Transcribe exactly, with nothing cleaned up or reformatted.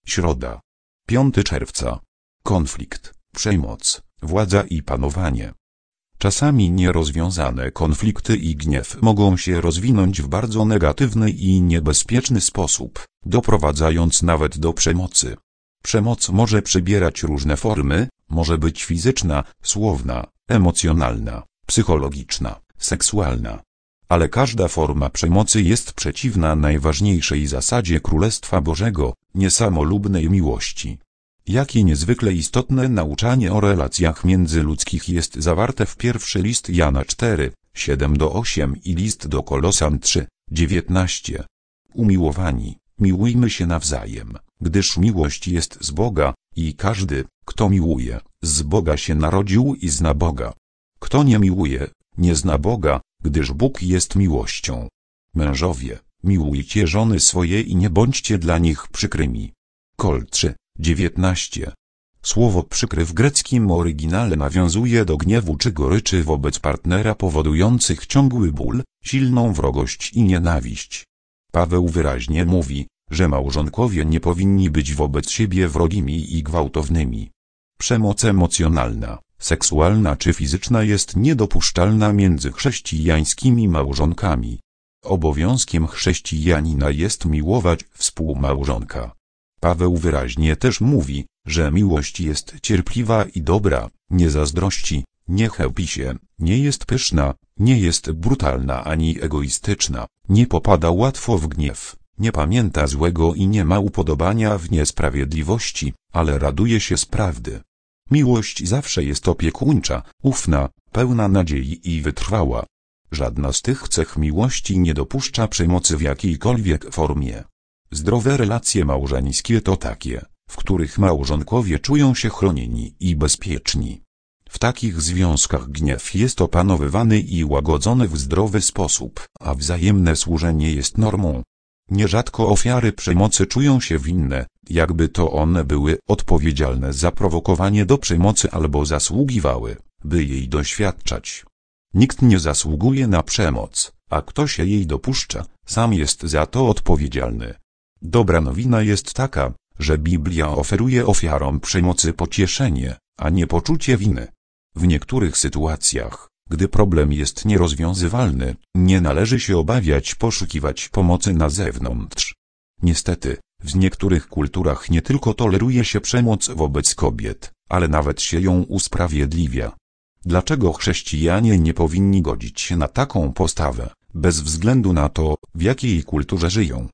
Środa. piątego czerwca. Konflikt, przemoc, władza i panowanie. Czasami nierozwiązane konflikty i gniew mogą się rozwinąć w bardzo negatywny i niebezpieczny sposób, doprowadzając nawet do przemocy. Przemoc może przybierać różne formy, może być fizyczna, słowna, emocjonalna, psychologiczna, seksualna. Ale każda forma przemocy jest przeciwna najważniejszej zasadzie Królestwa Bożego, niesamolubnej miłości. Jakie niezwykle istotne nauczanie o relacjach międzyludzkich jest zawarte w pierwszy list Jana cztery, siedem do ośmiu i list do Kolosan trzy, dziewiętnaście. Umiłowani, miłujmy się nawzajem, gdyż miłość jest z Boga, i każdy, kto miłuje, z Boga się narodził i zna Boga. Kto nie miłuje, nie zna Boga, gdyż Bóg jest miłością. Mężowie, miłujcie żony swoje i nie bądźcie dla nich przykrymi. Kol trzy, dziewiętnaście. Słowo przykry w greckim oryginale nawiązuje do gniewu czy goryczy wobec partnera powodujących ciągły ból, silną wrogość i nienawiść. Paweł wyraźnie mówi, że małżonkowie nie powinni być wobec siebie wrogimi i gwałtownymi. Przemoc emocjonalna, seksualna czy fizyczna jest niedopuszczalna między chrześcijańskimi małżonkami. Obowiązkiem chrześcijanina jest miłować współmałżonka. Paweł wyraźnie też mówi, że miłość jest cierpliwa i dobra, nie zazdrości, nie chełpi się, nie jest pyszna, nie jest brutalna ani egoistyczna, nie popada łatwo w gniew, nie pamięta złego i nie ma upodobania w niesprawiedliwości, ale raduje się z prawdy. Miłość zawsze jest opiekuńcza, ufna, pełna nadziei i wytrwała. Żadna z tych cech miłości nie dopuszcza przemocy w jakiejkolwiek formie. Zdrowe relacje małżeńskie to takie, w których małżonkowie czują się chronieni i bezpieczni. W takich związkach gniew jest opanowywany i łagodzony w zdrowy sposób, a wzajemne służenie jest normą. Nierzadko ofiary przemocy czują się winne, jakby to one były odpowiedzialne za prowokowanie do przemocy albo zasługiwały, by jej doświadczać. Nikt nie zasługuje na przemoc, a kto się jej dopuszcza, sam jest za to odpowiedzialny. Dobra nowina jest taka, że Biblia oferuje ofiarom przemocy pocieszenie, a nie poczucie winy. W niektórych sytuacjach, gdy problem jest nierozwiązywalny, nie należy się obawiać poszukiwać pomocy na zewnątrz. Niestety, w niektórych kulturach nie tylko toleruje się przemoc wobec kobiet, ale nawet się ją usprawiedliwia. Dlaczego chrześcijanie nie powinni godzić się na taką postawę, bez względu na to, w jakiej kulturze żyją?